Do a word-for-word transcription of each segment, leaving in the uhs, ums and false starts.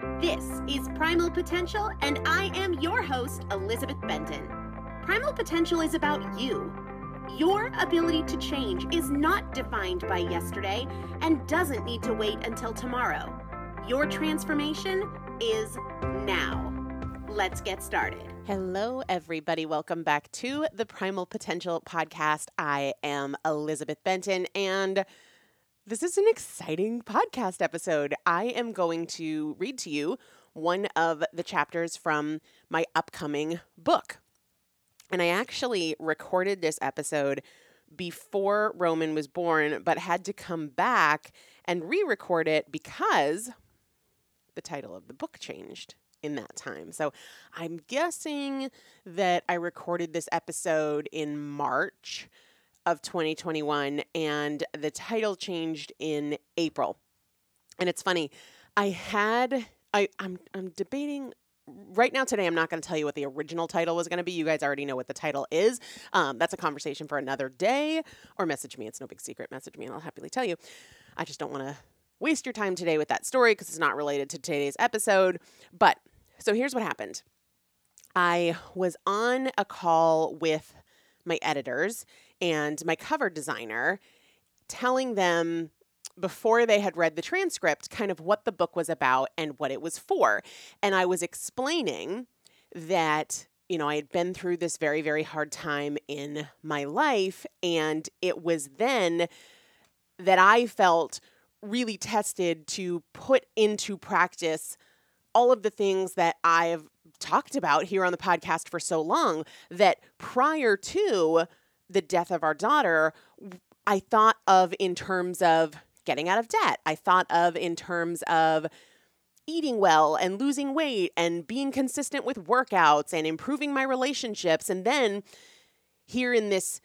This is Primal Potential, and I am your host, Elizabeth Benton. Primal Potential is about you. Your ability to change is not defined by yesterday and doesn't need to wait until tomorrow. Your transformation is now. Let's get started. Hello, everybody. Welcome back to the Primal Potential podcast. I am Elizabeth Benton, and this is an exciting podcast episode. I am going to read to you one of the chapters from my upcoming book. And I actually recorded this episode before Roman was born, but had to come back and re-record it because the title of the book changed in that time. So I'm guessing that I recorded this episode in March of twenty twenty-one, and the title changed in April. And it's funny, I had, I, I'm, I'm debating right now today. I'm not going to tell you what the original title was going to be. You guys already know what the title is. Um, that's a conversation for another day, or message me. It's no big secret. Message me and I'll happily tell you. I just don't want to waste your time today with that story because it's not related to today's episode. But so here's what happened. I was on a call with my editors and my cover designer, telling them before they had read the transcript kind of what the book was about and what it was for. And I was explaining that, you know, I had been through this very, very hard time in my life. And it was then that I felt really tested to put into practice all of the things that I've talked about here on the podcast for so long, that prior to the death of our daughter, I thought of in terms of getting out of debt. I thought of in terms of eating well and losing weight and being consistent with workouts and improving my relationships. And then here in this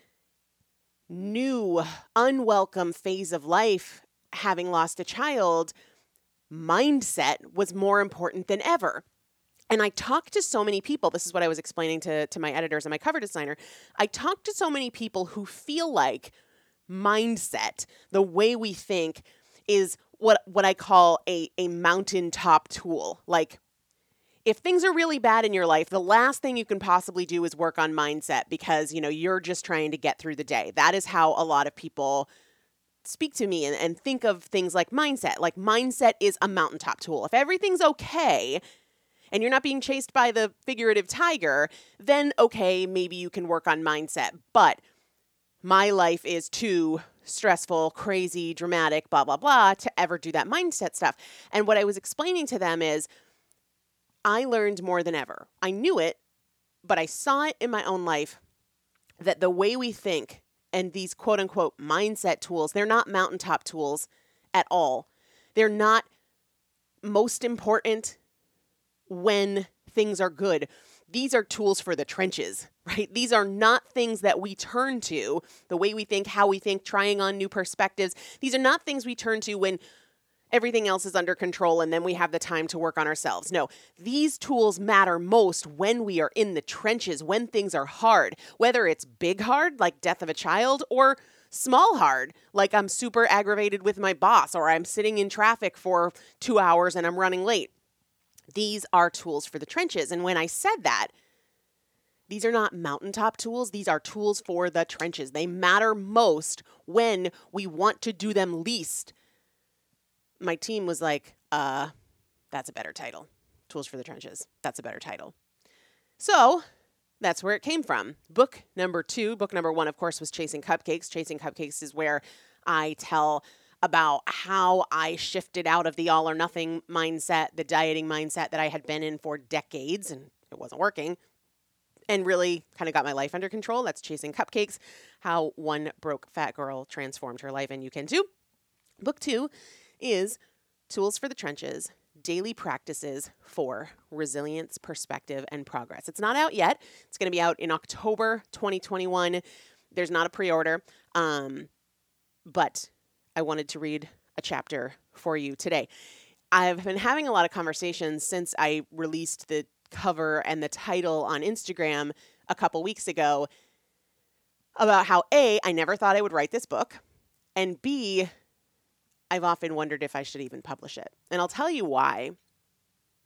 new, unwelcome phase of life, having lost a child, mindset was more important than ever. And I talked to so many people. This is what I was explaining to, to my editors and my cover designer. I talked to so many people who feel like mindset, the way we think, is what, what I call a, a mountaintop tool. Like, if things are really bad in your life, the last thing you can possibly do is work on mindset because, you know, you're just trying to get through the day. That is how a lot of people speak to me and, and think of things like mindset. Like, mindset is a mountaintop tool. If everything's okay and you're not being chased by the figurative tiger, then okay, maybe you can work on mindset. But my life is too stressful, crazy, dramatic, blah, blah, blah, to ever do that mindset stuff. And what I was explaining to them is I learned more than ever. I knew it, but I saw it in my own life that the way we think and these quote unquote mindset tools, they're not mountaintop tools at all. They're not most important when things are good. These are tools for the trenches, right? These are not things that we turn to, the way we think, how we think, trying on new perspectives. These are not things we turn to when everything else is under control and then we have the time to work on ourselves. No, these tools matter most when we are in the trenches, when things are hard, whether it's big hard, like death of a child, or small hard, like I'm super aggravated with my boss, or I'm sitting in traffic for two hours and I'm running late. These are tools for the trenches. And when I said that, these are not mountaintop tools. These are tools for the trenches. They matter most when we want to do them least. My team was like, uh, that's a better title. Tools for the Trenches. That's a better title. So that's where it came from. Book number two, book number one, of course, was Chasing Cupcakes. Chasing Cupcakes is where I tell about how I shifted out of the all or nothing mindset, the dieting mindset that I had been in for decades, and it wasn't working, and really kind of got my life under control. That's Chasing Cupcakes, how one broke fat girl transformed her life, and you can too. Book two is Tools for the Trenches, Daily Practices for Resilience, Perspective, and Progress. It's not out yet. It's going to be out in October twenty twenty-one. There's not a pre-order, um, but I wanted to read a chapter for you today. I've been having a lot of conversations since I released the cover and the title on Instagram a couple weeks ago about how A, I never thought I would write this book, and B, I've often wondered if I should even publish it. And I'll tell you why.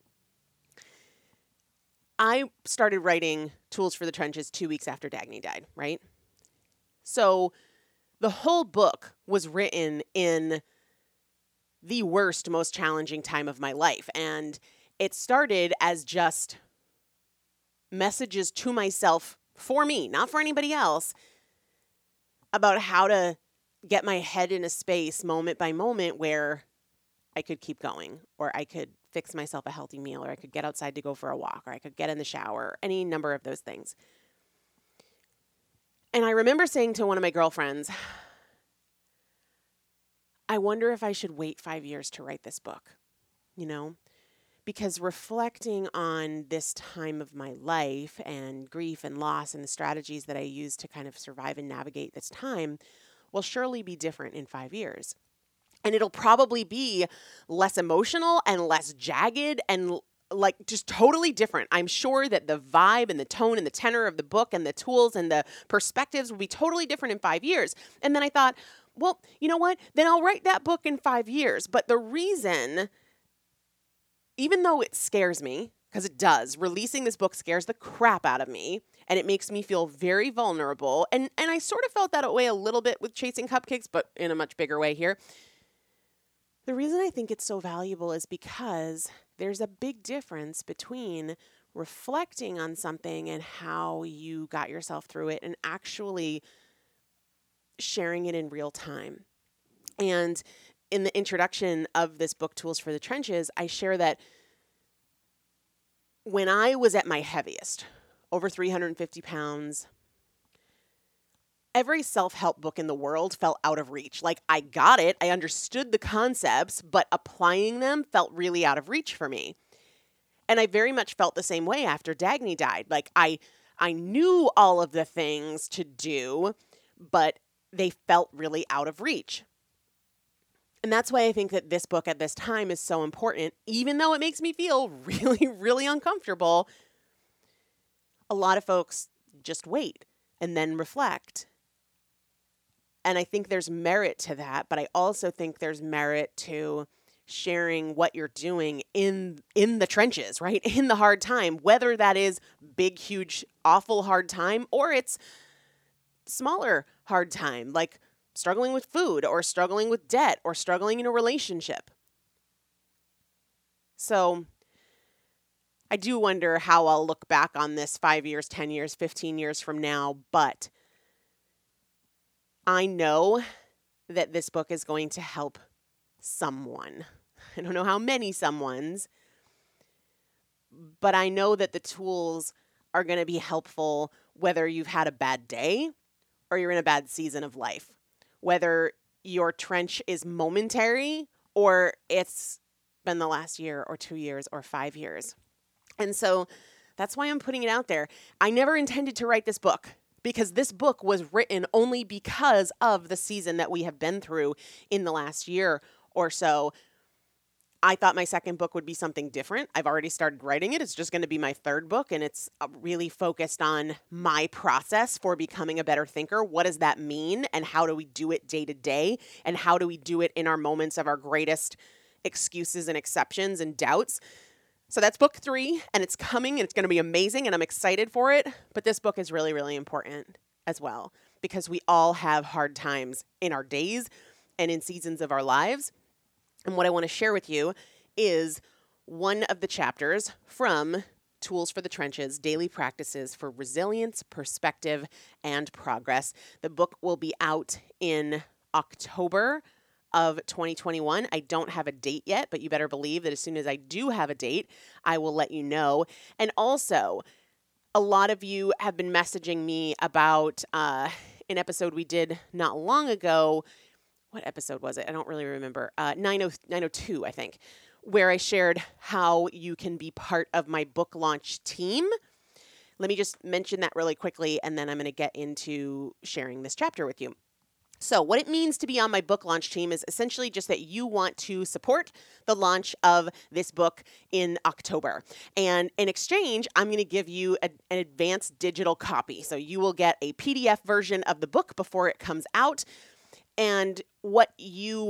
I started writing Tools for the Trenches two weeks after Dagny died, right? So the whole book was written in the worst, most challenging time of my life. And it started as just messages to myself for me, not for anybody else, about how to get my head in a space moment by moment where I could keep going, or I could fix myself a healthy meal, or I could get outside to go for a walk, or I could get in the shower, any number of those things. And I remember saying to one of my girlfriends, I wonder if I should wait five years to write this book, you know, because reflecting on this time of my life and grief and loss and the strategies that I used to kind of survive and navigate this time will surely be different in five years. And it'll probably be less emotional and less jagged and like just totally different. I'm sure that the vibe and the tone and the tenor of the book and the tools and the perspectives will be totally different in five years. And then I thought, well, you know what? Then I'll write that book in five years. But the reason, even though it scares me, because it does, releasing this book scares the crap out of me, and it makes me feel very vulnerable. And, and I sort of felt that way a little bit with Chasing Cupcakes, but in a much bigger way here. The reason I think it's so valuable is because there's a big difference between reflecting on something and how you got yourself through it and actually sharing it in real time. And in the introduction of this book, Tools for the Trenches, I share that when I was at my heaviest, over three hundred fifty pounds, every self-help book in the world felt out of reach. Like, I got it, I understood the concepts, but applying them felt really out of reach for me. And I very much felt the same way after Dagny died. Like, I I knew all of the things to do, but they felt really out of reach. And that's why I think that this book at this time is so important, even though it makes me feel really, really uncomfortable. A lot of folks just wait and then reflect. And I think there's merit to that, but I also think there's merit to sharing what you're doing in in the trenches, right? In the hard time, whether that is big, huge, awful hard time, or it's smaller hard time, like struggling with food or struggling with debt or struggling in a relationship. So I do wonder how I'll look back on this five years, ten years, fifteen years from now, but I know that this book is going to help someone. I don't know how many someones, but I know that the tools are going to be helpful whether you've had a bad day or you're in a bad season of life, whether your trench is momentary or it's been the last year or two years or five years. And so that's why I'm putting it out there. I never intended to write this book, because this book was written only because of the season that we have been through in the last year or so. I thought my second book would be something different. I've already started writing it. It's just going to be my third book, and it's really focused on my process for becoming a better thinker. What does that mean, and how do we do it day to day, and how do we do it in our moments of our greatest excuses and exceptions and doubts? So that's book three, and it's coming, and it's going to be amazing, and I'm excited for it. But this book is really, really important as well, because we all have hard times in our days and in seasons of our lives. And what I want to share with you is one of the chapters from Tools for the Trenches, Daily Practices for Resilience, Perspective, and Progress. The book will be out in October of twenty twenty-one. I don't have a date yet, but you better believe that as soon as I do have a date, I will let you know. And also, a lot of you have been messaging me about uh, an episode we did not long ago. What episode was it? I don't really remember. Uh, nine oh two, I think, where I shared how you can be part of my book launch team. Let me just mention that really quickly, and then I'm going to get into sharing this chapter with you. So what it means to be on my book launch team is essentially just that you want to support the launch of this book in October. And in exchange, I'm going to give you a, an advanced digital copy. So you will get a P D F version of the book before it comes out. And what you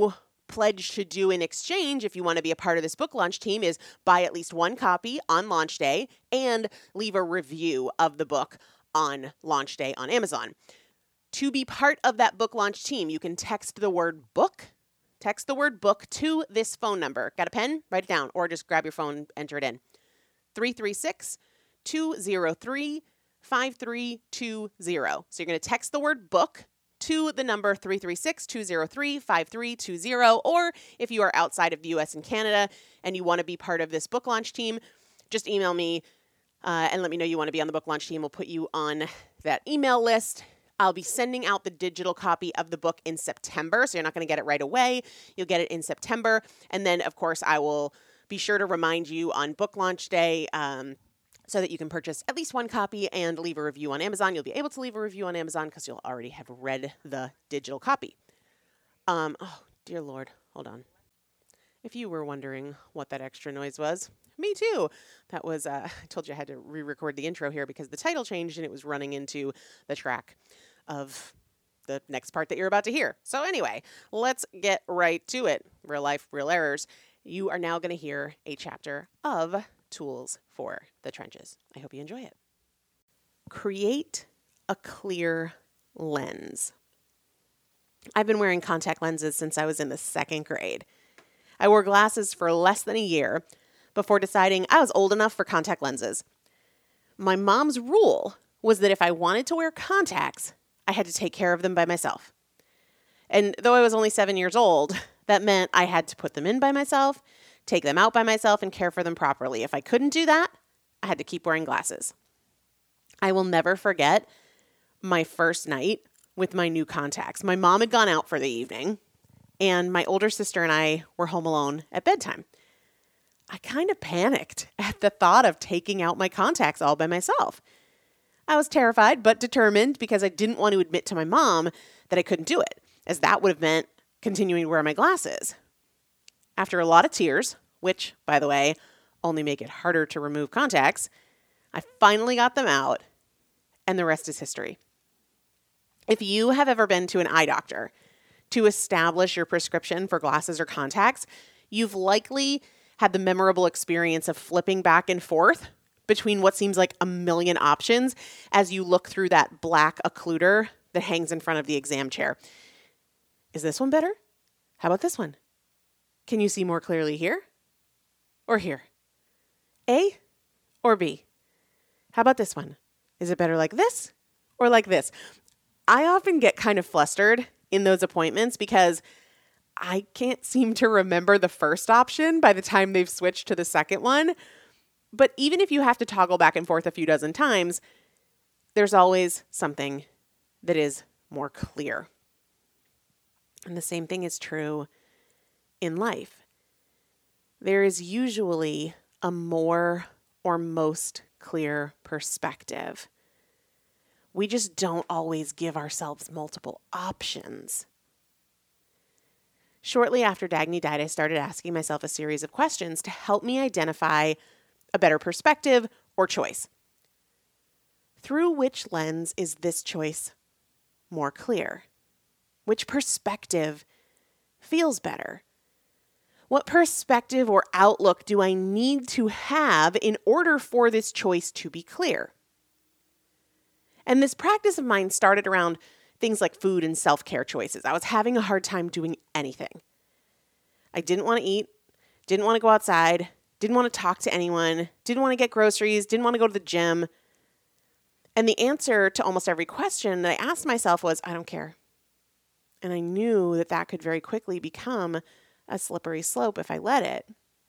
pledge to do in exchange if you want to be a part of this book launch team is buy at least one copy on launch day and leave a review of the book on launch day on Amazon. To be part of that book launch team, you can text the word book, text the word book to this phone number. Got a pen? Write it down, or just grab your phone, enter it in. three three six, two zero three, five three two zero. So you're going to text the word book to the number three three six, two zero three, five three two zero, or if you are outside of the U S and Canada and you want to be part of this book launch team, just email me uh, and let me know you want to be on the book launch team. We'll put you on that email list. I'll be sending out the digital copy of the book in September, so you're not going to get it right away. You'll get it in September, and then, of course, I will be sure to remind you on book launch day um, so that you can purchase at least one copy and leave a review on Amazon. You'll be able to leave a review on Amazon because you'll already have read the digital copy. Um, oh, dear Lord. Hold on. If you were wondering what that extra noise was, me too. That was, uh, I told you I had to re-record the intro here because the title changed and it was running into the track of the next part that you're about to hear. So anyway, let's get right to it. Real life, real errors. You are now going to hear a chapter of Tools for the Trenches. I hope you enjoy it. Create a clear lens. I've been wearing contact lenses since I was in the second grade. I wore glasses for less than a year before deciding I was old enough for contact lenses. My mom's rule was that if I wanted to wear contacts, I had to take care of them by myself. And though I was only seven years old, that meant I had to put them in by myself, take them out by myself, and care for them properly. If I couldn't do that, I had to keep wearing glasses. I will never forget my first night with my new contacts. My mom had gone out for the evening, and my older sister and I were home alone at bedtime. I kind of panicked at the thought of taking out my contacts all by myself. I was terrified but determined because I didn't want to admit to my mom that I couldn't do it, as that would have meant continuing to wear my glasses. After a lot of tears, which, by the way, only make it harder to remove contacts, I finally got them out, and the rest is history. If you have ever been to an eye doctor to establish your prescription for glasses or contacts, you've likely had the memorable experience of flipping back and forth between what seems like a million options as you look through that black occluder that hangs in front of the exam chair. Is this one better? How about this one? Can you see more clearly here or here? A or B? How about this one? Is it better like this or like this? I often get kind of flustered in those appointments because I can't seem to remember the first option by the time they've switched to the second one. But even if you have to toggle back and forth a few dozen times, there's always something that is more clear. And the same thing is true in life. There is usually a more or most clear perspective. We just don't always give ourselves multiple options. Shortly after Dagny died, I started asking myself a series of questions to help me identify a better perspective or choice. Through which lens is this choice more clear? Which perspective feels better? What perspective or outlook do I need to have in order for this choice to be clear? And this practice of mine started around things like food and self-care choices. I was having a hard time doing anything. I didn't want to eat, didn't want to go outside, didn't want to talk to anyone, didn't want to get groceries, didn't want to go to the gym. And the answer to almost every question that I asked myself was, I don't care. And I knew that that could very quickly become a slippery slope if I let it.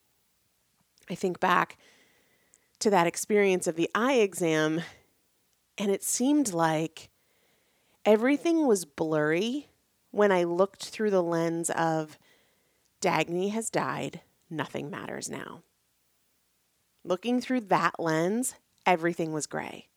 I think back to that experience of the eye exam, and it seemed like everything was blurry when I looked through the lens of Dagny has died, nothing matters now. Looking through that lens, everything was gray.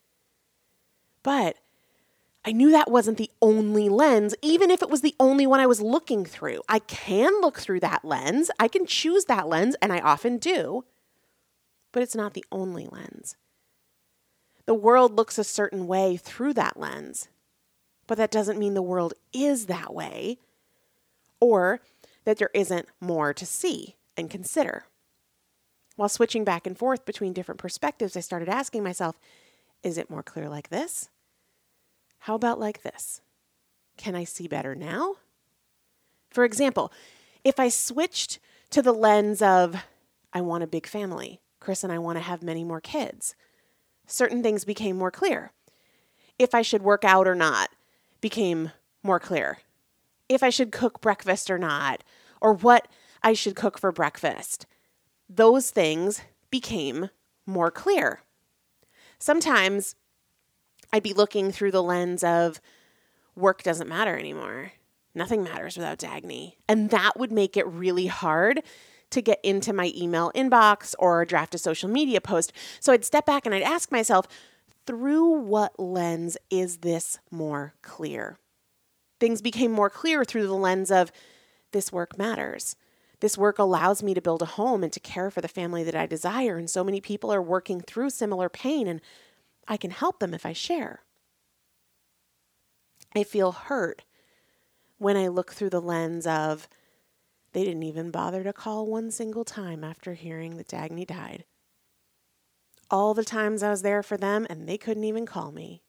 But I knew that wasn't the only lens, even if it was the only one I was looking through. I can look through that lens. I can choose that lens, and I often do. But it's not the only lens. The world looks a certain way through that lens. But that doesn't mean the world is that way. Or that there isn't more to see and consider. While switching back and forth between different perspectives, I started asking myself, is it more clear like this? How about like this? Can I see better now? For example, if I switched to the lens of, I want a big family, Chris and I want to have many more kids, certain things became more clear. If I should work out or not became more clear. If I should cook breakfast or not, or what I should cook for breakfast, those things became more clear. Sometimes I'd be looking through the lens of work doesn't matter anymore. Nothing matters without Dagny. And that would make it really hard to get into my email inbox or draft a social media post. So I'd step back and I'd ask myself, through what lens is this more clear? Things became more clear through the lens of this work matters. This work allows me to build a home and to care for the family that I desire. And so many people are working through similar pain, and I can help them if I share. I feel hurt when I look through the lens of they didn't even bother to call one single time after hearing that Dagny died. All the times I was there for them, and they couldn't even call me.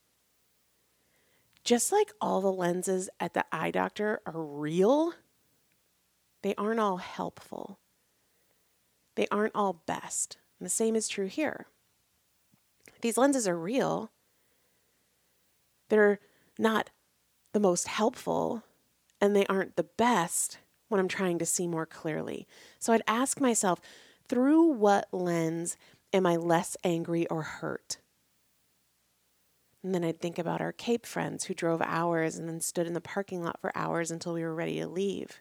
Just like all the lenses at the eye doctor are real, they aren't all helpful. They aren't all best. And the same is true here. These lenses are real. They're not the most helpful, and they aren't the best when I'm trying to see more clearly. So I'd ask myself, through what lens am I less angry or hurt? And then I'd think about our Cape friends who drove hours and then stood in the parking lot for hours until we were ready to leave.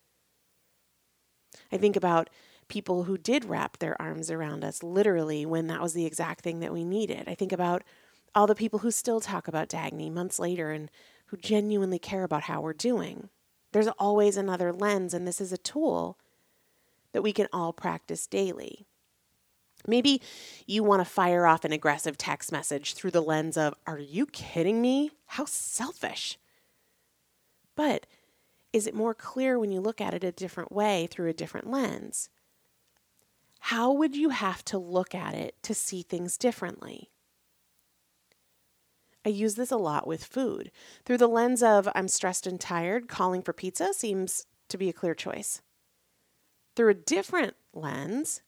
I think about people who did wrap their arms around us literally when that was the exact thing that we needed. I think about all the people who still talk about Dagny months later and who genuinely care about how we're doing. There's always another lens, and this is a tool that we can all practice daily. Maybe you want to fire off an aggressive text message through the lens of, are you kidding me? How selfish. But is it more clear when you look at it a different way through a different lens? How would you have to look at it to see things differently? I use this a lot with food. Through the lens of I'm stressed and tired, calling for pizza seems to be a clear choice. Through a different lens,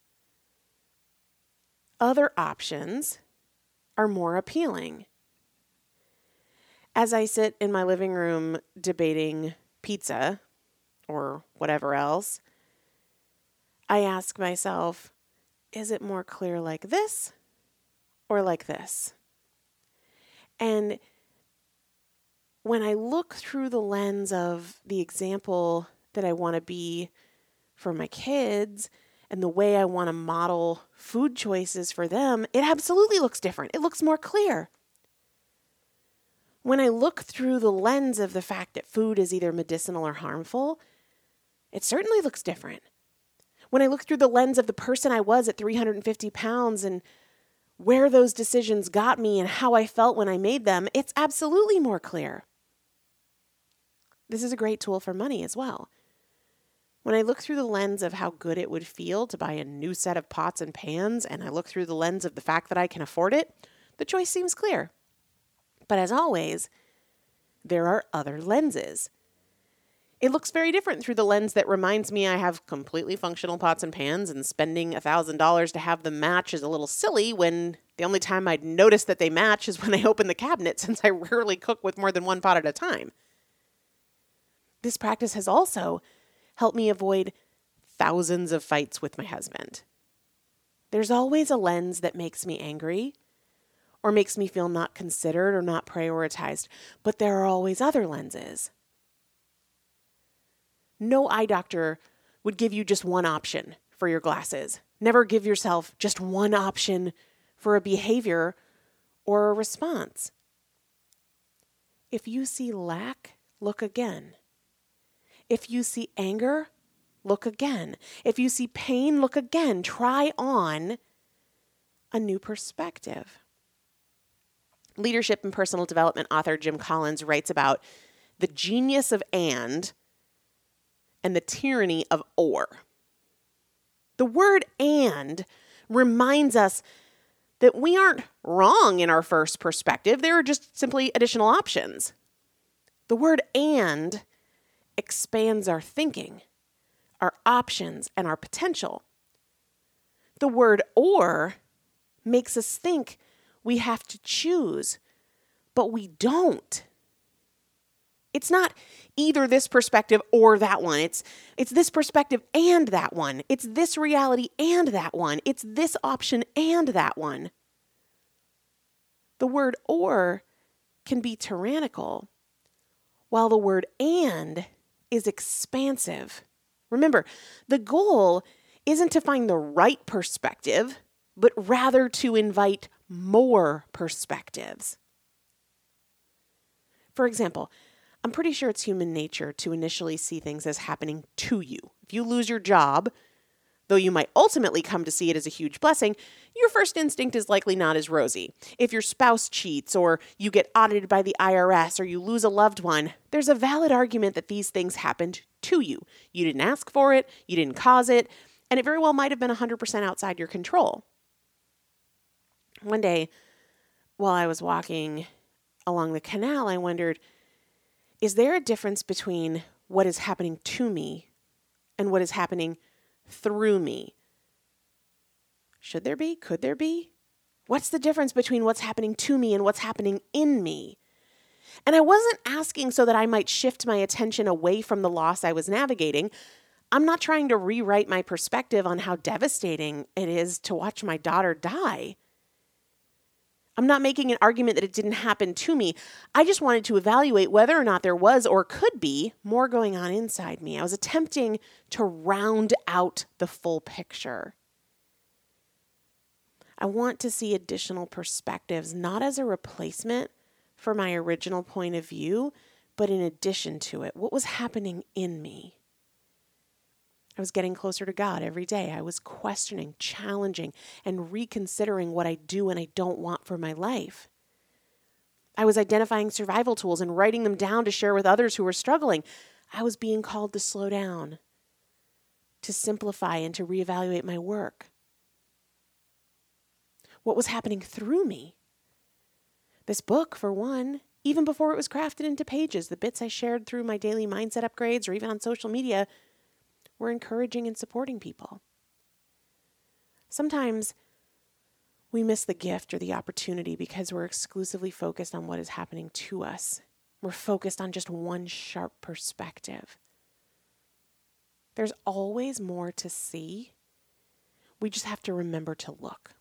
other options are more appealing. As I sit in my living room debating pizza or whatever else, I ask myself, is it more clear like this or like this? And when I look through the lens of the example that I want to be for my kids and the way I want to model food choices for them, it absolutely looks different. It looks more clear. When I look through the lens of the fact that food is either medicinal or harmful, it certainly looks different. When I look through the lens of the person I was at three hundred fifty pounds and where those decisions got me and how I felt when I made them, it's absolutely more clear. This is a great tool for money as well. When I look through the lens of how good it would feel to buy a new set of pots and pans, and I look through the lens of the fact that I can afford it, the choice seems clear. But as always, there are other lenses. It looks very different through the lens that reminds me I have completely functional pots and pans, and spending one thousand dollars to have them match is a little silly when the only time I'd notice that they match is when I open the cabinet, since I rarely cook with more than one pot at a time. This practice has also helped me avoid thousands of fights with my husband. There's always a lens that makes me angry or makes me feel not considered or not prioritized, but there are always other lenses. No eye doctor would give you just one option for your glasses. Never give yourself just one option for a behavior or a response. If you see lack, look again. If you see anger, look again. If you see pain, look again. Try on a new perspective. Leadership and personal development author Jim Collins writes about the genius of and and the tyranny of or. The word and reminds us that we aren't wrong in our first perspective. There are just simply additional options. The word and expands our thinking, our options, and our potential. The word or makes us think we have to choose, but we don't. It's not either this perspective or that one. It's it's this perspective and that one. It's this reality and that one. It's this option and that one. The word or can be tyrannical, while the word and is expansive. Remember, the goal isn't to find the right perspective, but rather to invite more perspectives. For example, I'm pretty sure it's human nature to initially see things as happening to you. If you lose your job, though you might ultimately come to see it as a huge blessing, your first instinct is likely not as rosy. If your spouse cheats, or you get audited by the I R S, or you lose a loved one, there's a valid argument that these things happened to you. You didn't ask for it, you didn't cause it, and it very well might have been one hundred percent outside your control. One day, while I was walking along the canal, I wondered, is there a difference between what is happening to me and what is happening through me? Should there be? Could there be? What's the difference between what's happening to me and what's happening in me? And I wasn't asking so that I might shift my attention away from the loss I was navigating. I'm not trying to rewrite my perspective on how devastating it is to watch my daughter die. I'm not making an argument that it didn't happen to me. I just wanted to evaluate whether or not there was or could be more going on inside me. I was attempting to round out the full picture. I want to see additional perspectives, not as a replacement for my original point of view, but in addition to it. What was happening in me? I was getting closer to God every day. I was questioning, challenging, and reconsidering what I do and I don't want for my life. I was identifying survival tools and writing them down to share with others who were struggling. I was being called to slow down, to simplify, and to reevaluate my work. What was happening through me? This book, for one, even before it was crafted into pages, the bits I shared through my daily mindset upgrades or even on social media were encouraging and supporting people. Sometimes we miss the gift or the opportunity because we're exclusively focused on what is happening to us. We're focused on just one sharp perspective. There's always more to see. We just have to remember to look.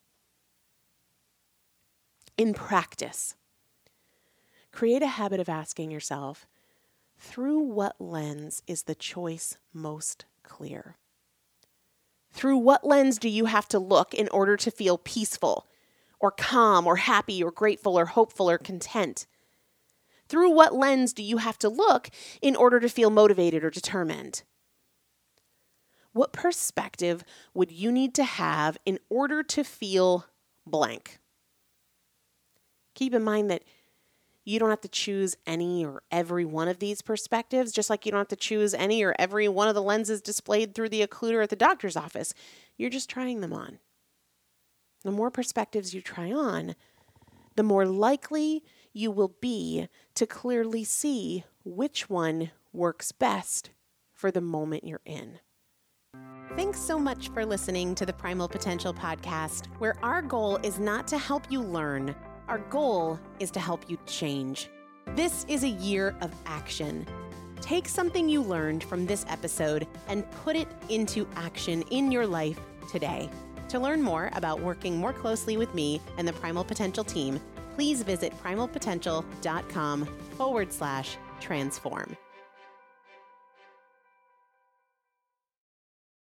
In practice, create a habit of asking yourself, through what lens is the choice most clear? Through what lens do you have to look in order to feel peaceful or calm or happy or grateful or hopeful or content? Through what lens do you have to look in order to feel motivated or determined? What perspective would you need to have in order to feel blank? Keep in mind that you don't have to choose any or every one of these perspectives, just like you don't have to choose any or every one of the lenses displayed through the occluder at the doctor's office. You're just trying them on. The more perspectives you try on, the more likely you will be to clearly see which one works best for the moment you're in. Thanks so much for listening to the Primal Potential Podcast, where our goal is not to help you learn. Our goal is to help you change. This is a year of action. Take something you learned from this episode and put it into action in your life today. To learn more about working more closely with me and the Primal Potential team, please visit primalpotential.com forward slash transform.